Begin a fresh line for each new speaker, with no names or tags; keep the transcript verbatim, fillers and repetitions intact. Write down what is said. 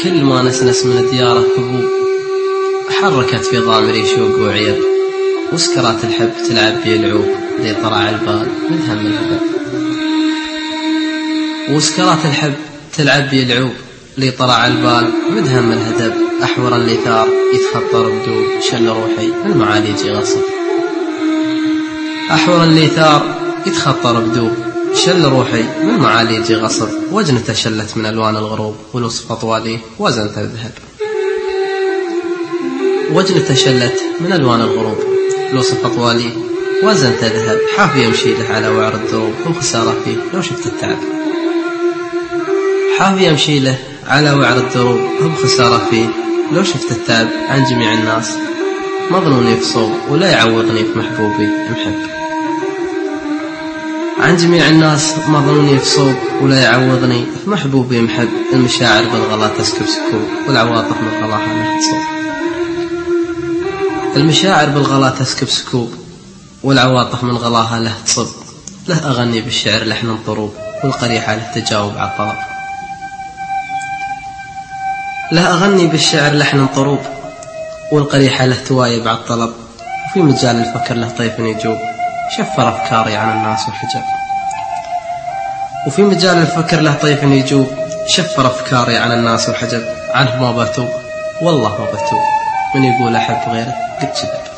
كل ما نسنس من دياره حبوب، حركت في ضامري شوق وعيب، وسكرات الحب تلعب بي العوب ذي طرع البال مدهم الهبل. وسكرات الحب تلعب بي العوب لي طلع البال مدهم الهدب، أحور اللي ثار يتخطر بدوب شل روحي من معاليجي غصب. أحور اللي ثار يتخطر بدوب شل روحي من معاليجي غصب، وجنته شلت من ألوان الغروب والوصف أطوالي وزنت الذهب. وجنته شلت من ألوان الغروب والوصف أطوالي وزنت ذهب، حافي يمشي له على وعر الدروب وخسارة فيه لو شفت التعب. حافي يمشي له على وعر الدروب هم خسارة فيه لو شفت التعب. عن جميع الناس مظنوني في صوب ولا يعوضني في محبوبي محب. عن جميع الناس مظنوني في صوب ولا يعوضني في محبوبي محب. المشاعر بالغلا تسكب سكوب والعواطف من غلاها له تصب. المشاعر بالغلا تسكب سكوب والعواطف من غلاها له تصب. له أغني بالشعر لحن طروب والقريحة له تجاوب على الطلب. له أغني بالشعر لحن طروب والقريحة له توايب على الطلب. وفي مجال الفكر له طيف يجوب شفر أفكاري عن الناس والحجاب. وفي مجال الفكر له طيف يجوب شفر أفكاري عن الناس والحجاب. عنه ما بتوب والله ما بتوب، من يقول أحب غيره قد كذب.